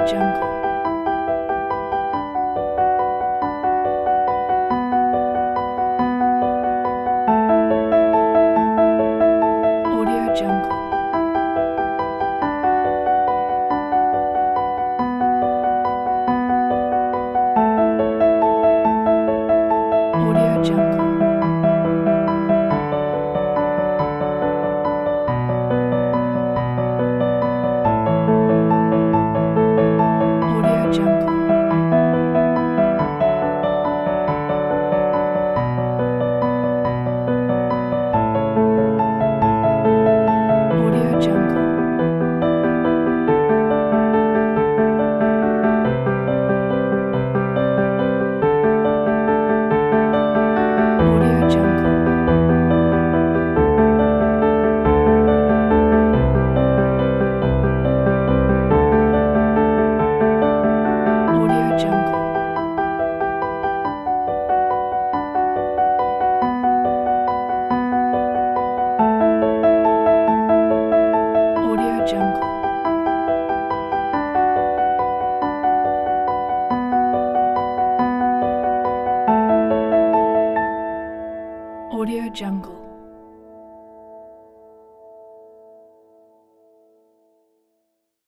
Jungle. Audio Jungle. Audio Jungle. Audio Jungle. Audio Jungle. Audio Jungle. Audio Jungle. Audio Jungle. Audio Jungle.